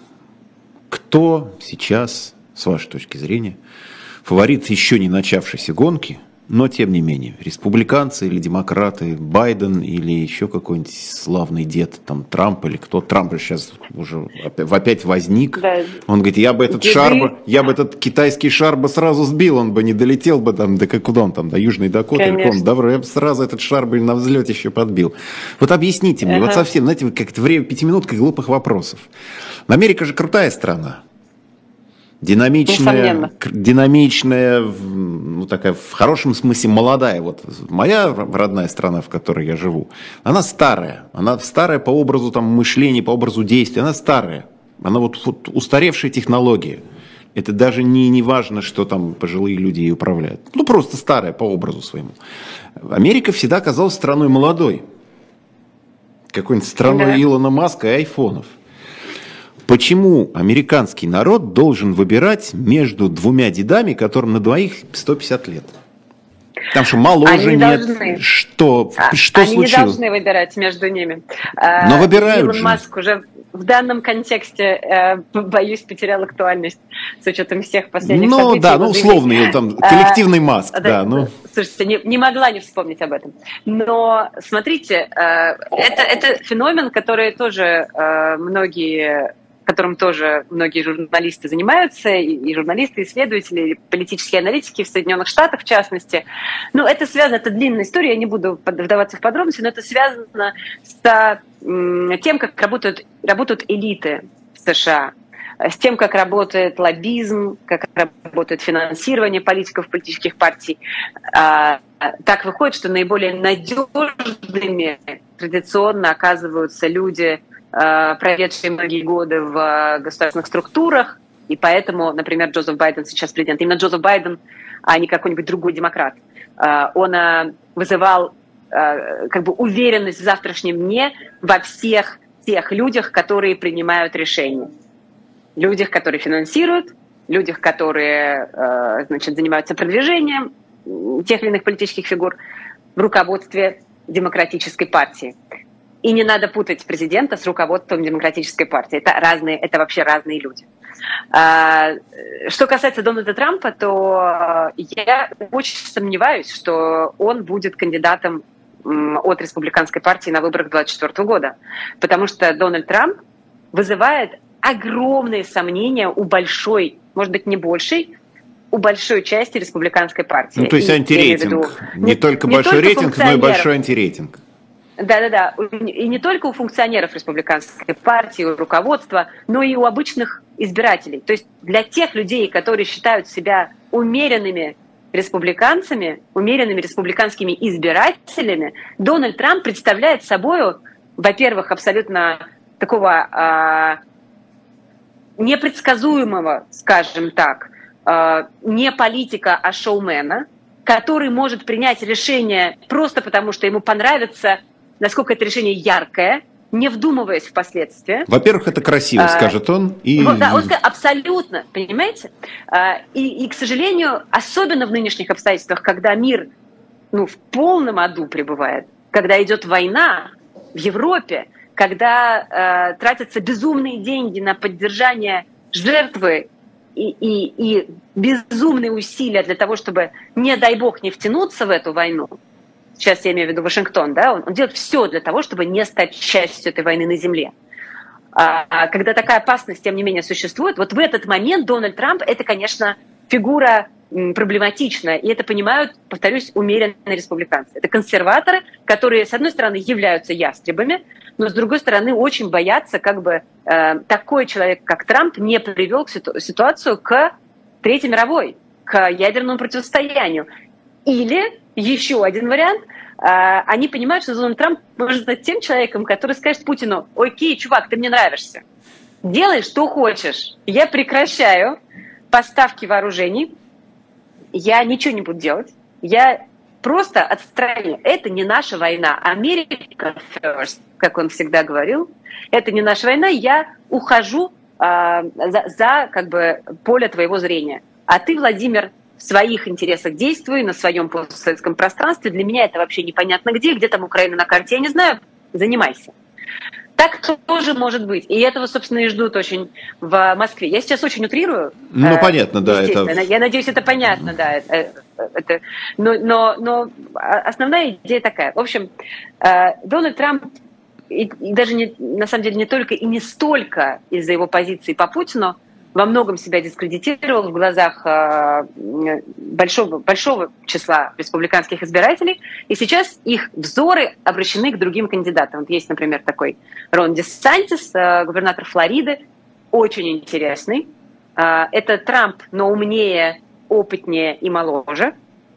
Кто сейчас, с вашей точки зрения, фаворит еще не начавшейся гонки, но тем не менее, республиканцы или демократы, Байден или еще какой-нибудь славный дед, там Трамп или кто? Трамп сейчас уже опять возник. Да. Он говорит, я бы этот китайский шар бы сразу сбил, он бы не долетел бы там, куда он там, до Южной Дакоты, я бы сразу этот шар бы на взлете еще подбил. Вот объясните мне, вот совсем, знаете, как-то время 5-минутка глупых вопросов. Америка же крутая страна. Динамичная, ну, такая в хорошем смысле молодая. Вот моя родная страна, в которой я живу, она старая. Она старая по образу там, мышления, по образу действия. Она старая. Она вот устаревшая технология. Это даже не важно, что там пожилые люди ей управляют. Ну, просто старая по образу своему. Америка всегда казалась страной молодой. Какой-нибудь страной Илона Маска и айфонов. Почему американский народ должен выбирать между двумя дедами, которым на двоих 150 лет? Там что, моложе нет? Должны. Что они случилось? Не должны выбирать между ними. Но выбирают Илон же. Маск уже в данном контексте, боюсь, потерял актуальность с учетом всех последних событий. Ну да, условный там коллективный Маск. Слушайте, не могла не вспомнить об этом. Но смотрите, это феномен, который тоже которым тоже многие журналисты занимаются, и журналисты, исследователи, и политические аналитики в Соединенных Штатах, в частности. Ну, это связано, это длинная история, я не буду вдаваться в подробности, но это связано с тем, как работают элиты в США, с тем, как работает лоббизм, как работает финансирование политиков, политических партий. Так выходит, что наиболее надежными традиционно оказываются люди, проведшие многие годы в государственных структурах, и поэтому, например, Джозеф Байден сейчас президент. Именно Джозеф Байден, а не какой-нибудь другой демократ. Он вызывал как бы уверенность в завтрашнем дне во всех тех людях, которые принимают решения. Людях, которые финансируют, людях, которые, значит, занимаются продвижением, тех или иных политических фигур в руководстве Демократической партии. И не надо путать президента с руководством Демократической партии. Это вообще разные люди. Что касается Дональда Трампа, то я очень сомневаюсь, что он будет кандидатом от Республиканской партии на выборах 2024 года. Потому что Дональд Трамп вызывает огромные сомнения у большой, может быть, не большей, у большой части Республиканской партии. Ну, то есть антирейтинг. Не только большой рейтинг, но и большой антирейтинг. Да. И не только у функционеров Республиканской партии, у руководства, но и у обычных избирателей. То есть для тех людей, которые считают себя умеренными республиканцами, умеренными республиканскими избирателями, Дональд Трамп представляет собой, во-первых, абсолютно такого непредсказуемого, скажем так, не политика, а шоумена, который может принять решение просто потому, что ему понравится, насколько это решение яркое, не вдумываясь в последствия. Во-первых, это красиво, скажет он. Да, он скажет, абсолютно, понимаете? И, к сожалению, особенно в нынешних обстоятельствах, когда мир в полном аду пребывает, когда идет война в Европе, когда тратятся безумные деньги на поддержание жертвы и безумные усилия для того, чтобы, не дай бог, не втянуться в эту войну. Сейчас я имею в виду Вашингтон, да, он делает все для того, чтобы не стать частью этой войны на земле. Когда такая опасность, тем не менее, существует, вот в этот момент Дональд Трамп – это, конечно, фигура проблематичная, и это понимают, повторюсь, умеренные республиканцы. Это консерваторы, которые, с одной стороны, являются ястребами, но, с другой стороны, очень боятся, как бы такой человек, как Трамп, не привел ситуацию к Третьей мировой, к ядерному противостоянию. Или еще один вариант, они понимают, что Дональд Трамп может стать тем человеком, который скажет Путину: окей, чувак, ты мне нравишься, делай, что хочешь, я прекращаю поставки вооружений, я ничего не буду делать, я просто отстраню. Это не наша война. Америка first, как он всегда говорил. Это не наша война, я ухожу за как бы поле твоего зрения. А ты, Владимир, в своих интересах действуй, на своем постсоветском пространстве. Для меня это вообще непонятно где там Украина на карте, я не знаю, занимайся. Так тоже может быть. И этого, собственно, и ждут очень в Москве. Я сейчас очень утрирую. Ну, понятно, да. Я надеюсь, это понятно, да. Но основная идея такая. В общем, Дональд Трамп, и даже на самом деле не только и не столько из-за его позиции по Путину, во многом себя дискредитировал в глазах большого числа республиканских избирателей, и сейчас их взоры обращены к другим кандидатам. Вот есть, например, такой Рон Десантис, губернатор Флориды, очень интересный. Это Трамп, но умнее, опытнее и моложе,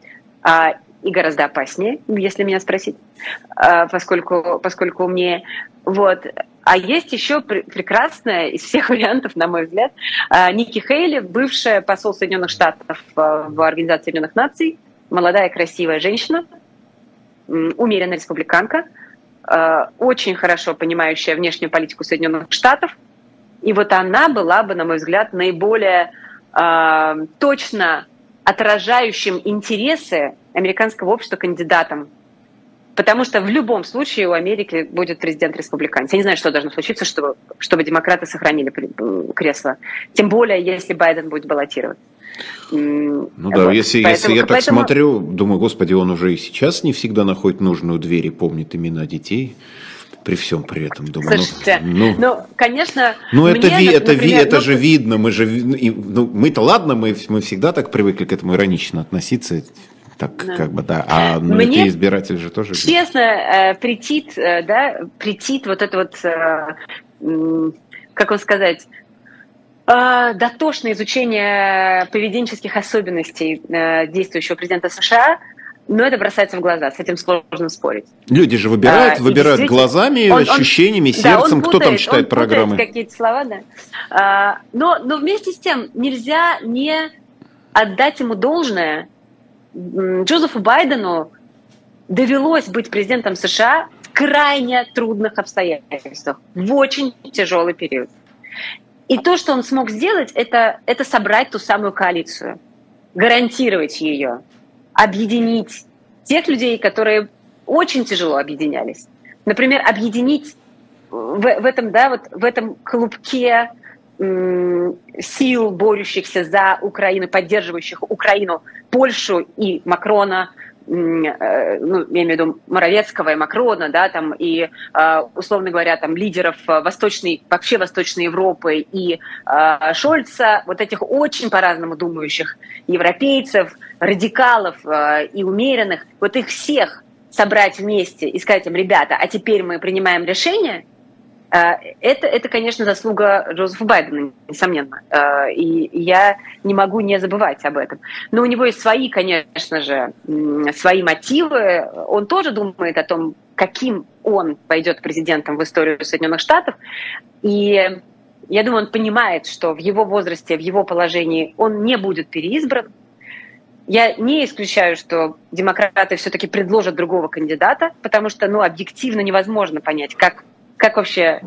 и гораздо опаснее, если меня спросить, поскольку умнее. Вот. А есть еще прекрасная из всех вариантов, на мой взгляд, Ники Хейли, бывшая посол Соединенных Штатов в Организации Объединенных Наций, молодая красивая женщина, умеренная республиканка, очень хорошо понимающая внешнюю политику Соединенных Штатов. И вот она была бы, на мой взгляд, наиболее точно отражающим интересы американского общества кандидатом. Потому что в любом случае у Америки будет президент-республиканец. Я не знаю, что должно случиться, чтобы демократы сохранили кресло. Тем более, если Байден будет баллотировать. Ну да, если я так смотрю, думаю, господи, он уже и сейчас не всегда находит нужную дверь и помнит имена детей. При всем при этом, думаю. Слушайте, конечно... это же видно. Мы-то ладно, мы всегда так привыкли к этому иронично относиться. Так, да. Как бы, да. А эти избиратели же тоже... Честно, претит вот это вот, как вам сказать, дотошное изучение поведенческих особенностей действующего президента США, но это бросается в глаза, с этим сложно спорить. Люди же выбирают глазами, ощущениями, сердцем, кто там читает программы. Он какие-то слова, да. Но вместе с тем нельзя не отдать ему должное. Джозефу Байдену довелось быть президентом США в крайне трудных обстоятельствах, в очень тяжелый период. И то, что он смог сделать, это собрать ту самую коалицию, гарантировать ее. объединить тех людей, которые очень тяжело объединялись. Например, объединить в этом клубке сил, борющихся за Украину, поддерживающих Украину, Польшу и Макрона, я имею в виду Моровецкого и Макрона, да, там, и, условно говоря, там, лидеров вообще Восточной Европы и Шольца, вот этих очень по-разному думающих европейцев, радикалов и умеренных, вот их всех собрать вместе и сказать им: ребята, а теперь мы принимаем решение. Это, конечно, заслуга Джозефа Байдена, несомненно. И я не могу не забывать об этом. Но у него есть свои, конечно же, свои мотивы. Он тоже думает о том, каким он пойдет президентом в историю Соединенных Штатов. И я думаю, он понимает, что в его возрасте, в его положении он не будет переизбран. Я не исключаю, что демократы все-таки предложат другого кандидата, потому что, объективно невозможно понять, как вообще,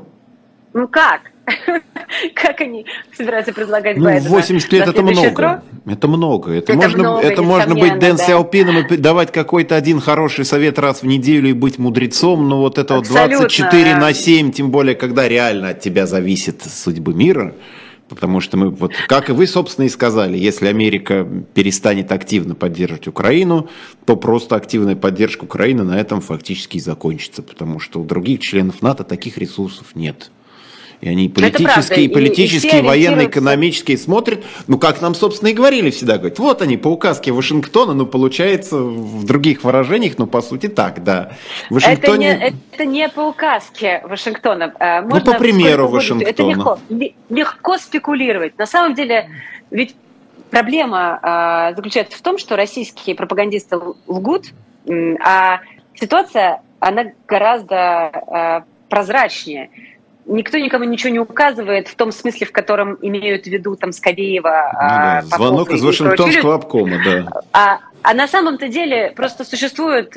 как они собираются предлагать Байдена. 80 лет это много. Это много. Это можно быть Дэн Сяопином и давать какой-то один хороший совет раз в неделю и быть мудрецом, но вот это вот 24/7, тем более, когда реально от тебя зависит судьба мира. Потому что мы, вот, как и вы, собственно, и сказали, если Америка перестанет активно поддерживать Украину, то просто активная поддержка Украины на этом фактически и закончится, потому что у других членов НАТО таких ресурсов нет. И они политические, военно-экономические смотрят, как нам, собственно, и говорили всегда, говорят, вот они по указке Вашингтона, получается в других выражениях, по сути так, да. Вашингтоне... Это не по указке Вашингтона. Можно по примеру Вашингтона. Это легко спекулировать. На самом деле, ведь проблема заключается в том, что российские пропагандисты лгут, а ситуация, она гораздо прозрачнее. Никто никому ничего не указывает в том смысле, в котором имеют в виду там Скобеева. Звонок из Вашингтонского обкома, да. А на самом-то деле просто существует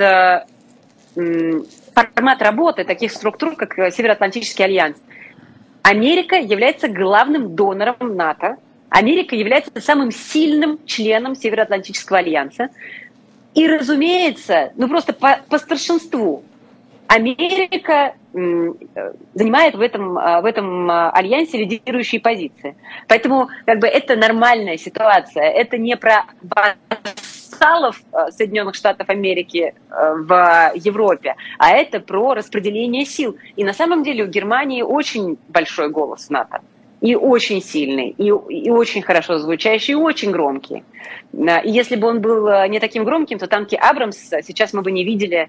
формат работы таких структур, как Североатлантический альянс. Америка является главным донором НАТО. Америка является самым сильным членом Североатлантического альянса. И, разумеется, просто по старшинству Америка занимает в этом альянсе лидирующие позиции. Поэтому это нормальная ситуация. Это не про вассалов Соединенных Штатов Америки в Европе, а это про распределение сил. И на самом деле у Германии очень большой голос в НАТО. И очень сильный, и очень хорошо звучащий, и очень громкий. И если бы он был не таким громким, то танки «Абрамс» сейчас мы бы не видели,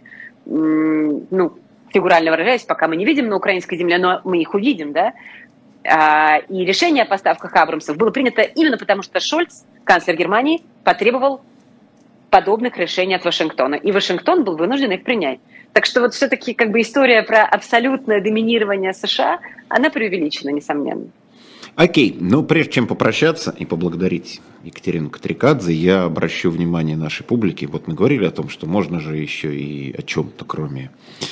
фигурально выражаясь, пока мы не видим на украинской земле, но мы их увидим, да? И решение о поставках «Абрамсов» было принято именно потому, что Шольц, канцлер Германии, потребовал подобных решений от Вашингтона. И Вашингтон был вынужден их принять. Так что вот все-таки история про абсолютное доминирование США, она преувеличена, несомненно. Окей, прежде чем попрощаться и поблагодарить Екатерину Катрикадзе, я обращу внимание нашей публики. Вот мы говорили о том, что можно же еще и о чем-то, кроме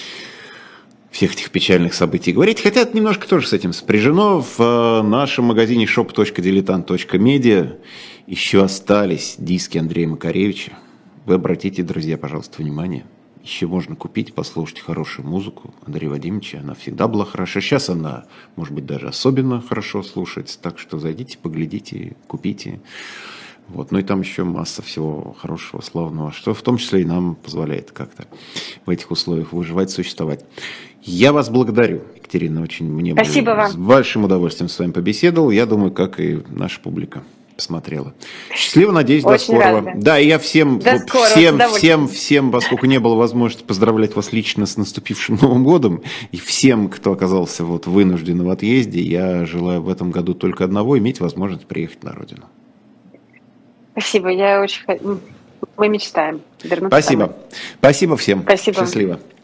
всех этих печальных событий говорить. Хотя это немножко тоже с этим сопряжено. В нашем магазине shop.diletant.media еще остались диски Андрея Макаревича. Вы обратите, друзья, пожалуйста, внимание. Еще можно купить, послушать хорошую музыку Андрея Вадимовича. Она всегда была хороша. Сейчас она, может быть, даже особенно хорошо слушается. Так что зайдите, поглядите, купите. Вот. И там еще масса всего хорошего, славного, что в том числе и нам позволяет как-то в этих условиях выживать, существовать. Я вас благодарю, Екатерина. Мне Спасибо вам. С большим удовольствием с вами побеседовал. Я думаю, как и наша публика посмотрела. Счастливо, надеюсь, до скорого. Рада. Да, и я всем, поскольку не было возможности поздравлять вас лично с наступившим Новым годом, и всем, кто оказался вынужден в отъезде, я желаю в этом году только одного: иметь возможность приехать на родину. Спасибо, мы мечтаем вернуться. Спасибо. Спасибо всем. Спасибо. Счастливо.